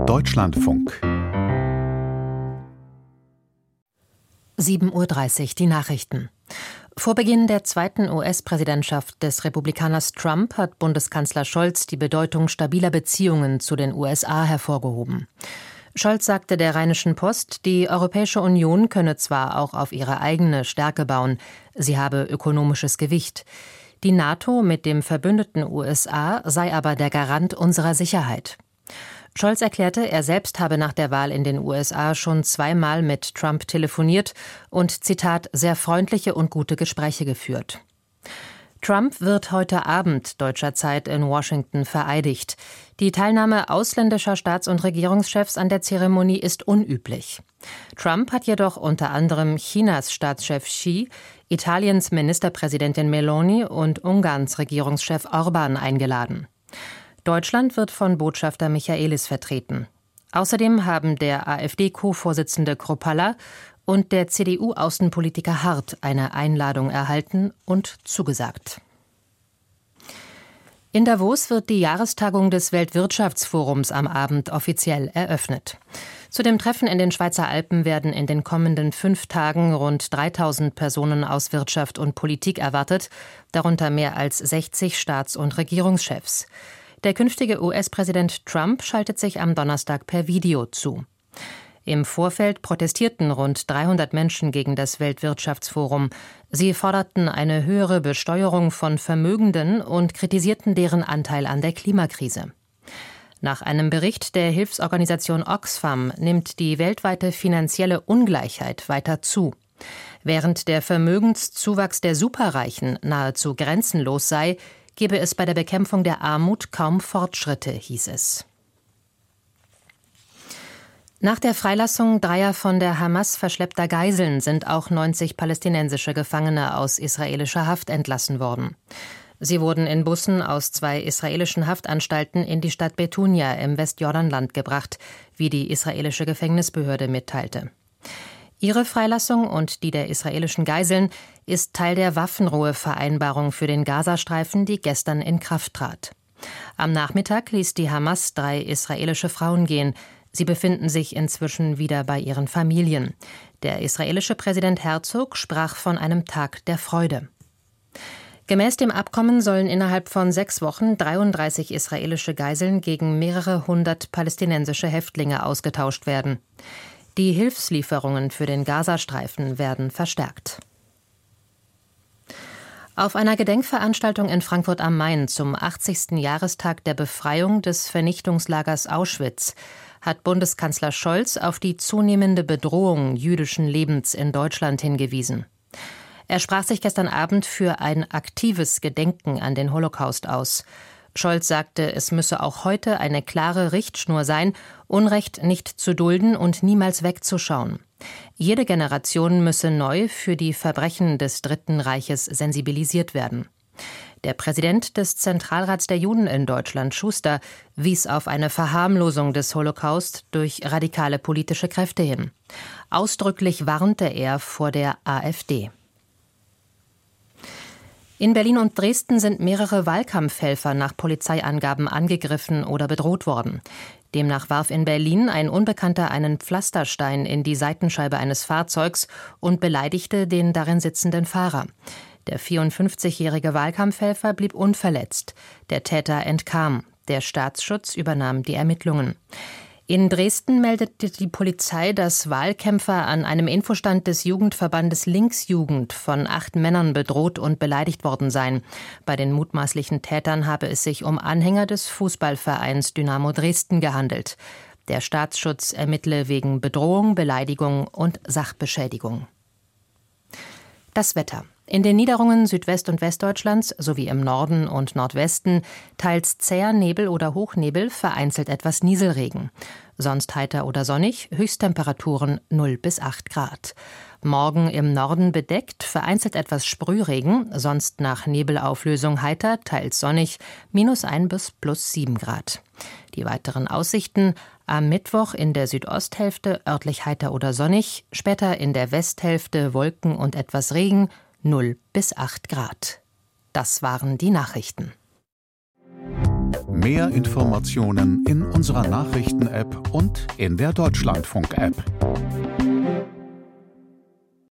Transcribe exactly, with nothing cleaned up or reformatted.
Deutschlandfunk. sieben Uhr dreißig, die Nachrichten. Vor Beginn der zweiten U S-Präsidentschaft des Republikaners Trump hat Bundeskanzler Scholz die Bedeutung stabiler Beziehungen zu den U S A hervorgehoben. Scholz sagte der Rheinischen Post, die Europäische Union könne zwar auch auf ihre eigene Stärke bauen, sie habe ökonomisches Gewicht. Die NATO mit dem verbündeten U S A sei aber der Garant unserer Sicherheit. Scholz erklärte, er selbst habe nach der Wahl in den U S A schon zweimal mit Trump telefoniert und, Zitat, sehr freundliche und gute Gespräche geführt. Trump wird heute Abend deutscher Zeit in Washington vereidigt. Die Teilnahme ausländischer Staats- und Regierungschefs an der Zeremonie ist unüblich. Trump hat jedoch unter anderem Chinas Staatschef Xi, Italiens Ministerpräsidentin Meloni und Ungarns Regierungschef Orbán eingeladen. Deutschland wird von Botschafter Michaelis vertreten. Außerdem haben der AfD-Co-Vorsitzende Kruppalla und der C D U-Außenpolitiker Hart eine Einladung erhalten und zugesagt. In Davos wird die Jahrestagung des Weltwirtschaftsforums am Abend offiziell eröffnet. Zu dem Treffen in den Schweizer Alpen werden in den kommenden fünf Tagen rund dreitausend Personen aus Wirtschaft und Politik erwartet, darunter mehr als sechzig Staats- und Regierungschefs. Der künftige U S-Präsident Trump schaltet sich am Donnerstag per Video zu. Im Vorfeld protestierten rund dreihundert Menschen gegen das Weltwirtschaftsforum. Sie forderten eine höhere Besteuerung von Vermögenden und kritisierten deren Anteil an der Klimakrise. Nach einem Bericht der Hilfsorganisation Oxfam nimmt die weltweite finanzielle Ungleichheit weiter zu. Während der Vermögenszuwachs der Superreichen nahezu grenzenlos sei, gebe es bei der Bekämpfung der Armut kaum Fortschritte, hieß es. Nach der Freilassung dreier von der Hamas verschleppter Geiseln sind auch neunzig palästinensische Gefangene aus israelischer Haft entlassen worden. Sie wurden in Bussen aus zwei israelischen Haftanstalten in die Stadt Betunia im Westjordanland gebracht, wie die israelische Gefängnisbehörde mitteilte. Ihre Freilassung und die der israelischen Geiseln ist Teil der Waffenruhevereinbarung für den Gazastreifen, die gestern in Kraft trat. Am Nachmittag ließ die Hamas drei israelische Frauen gehen. Sie befinden sich inzwischen wieder bei ihren Familien. Der israelische Präsident Herzog sprach von einem Tag der Freude. Gemäß dem Abkommen sollen innerhalb von sechs Wochen dreiunddreißig israelische Geiseln gegen mehrere hundert palästinensische Häftlinge ausgetauscht werden. Die Hilfslieferungen für den Gazastreifen werden verstärkt. Auf einer Gedenkveranstaltung in Frankfurt am Main zum achtzigsten Jahrestag der Befreiung des Vernichtungslagers Auschwitz hat Bundeskanzler Scholz auf die zunehmende Bedrohung jüdischen Lebens in Deutschland hingewiesen. Er sprach sich gestern Abend für ein aktives Gedenken an den Holocaust aus. Scholz sagte, es müsse auch heute eine klare Richtschnur sein, Unrecht nicht zu dulden und niemals wegzuschauen. Jede Generation müsse neu für die Verbrechen des Dritten Reiches sensibilisiert werden. Der Präsident des Zentralrats der Juden in Deutschland, Schuster, wies auf eine Verharmlosung des Holocaust durch radikale politische Kräfte hin. Ausdrücklich warnte er vor der AfD. In Berlin und Dresden sind mehrere Wahlkampfhelfer nach Polizeiangaben angegriffen oder bedroht worden. Demnach warf in Berlin ein Unbekannter einen Pflasterstein in die Seitenscheibe eines Fahrzeugs und beleidigte den darin sitzenden Fahrer. Der vierundfünfzigjährige Wahlkampfhelfer blieb unverletzt. Der Täter entkam. Der Staatsschutz übernahm die Ermittlungen. In Dresden meldete die Polizei, dass Wahlkämpfer an einem Infostand des Jugendverbandes Linksjugend von acht Männern bedroht und beleidigt worden seien. Bei den mutmaßlichen Tätern habe es sich um Anhänger des Fußballvereins Dynamo Dresden gehandelt. Der Staatsschutz ermittle wegen Bedrohung, Beleidigung und Sachbeschädigung. Das Wetter. In den Niederungen Südwest- und Westdeutschlands sowie im Norden und Nordwesten teils zäher Nebel oder Hochnebel, vereinzelt etwas Nieselregen. Sonst heiter oder sonnig, Höchsttemperaturen null bis acht Grad. Morgen im Norden bedeckt, vereinzelt etwas Sprühregen, sonst nach Nebelauflösung heiter, teils sonnig, minus ein bis plus sieben Grad. Die weiteren Aussichten: am Mittwoch in der Südosthälfte örtlich heiter oder sonnig, später in der Westhälfte Wolken und etwas Regen, null bis acht Grad. Das waren die Nachrichten. Mehr Informationen in unserer Nachrichten-App und in der Deutschlandfunk-App.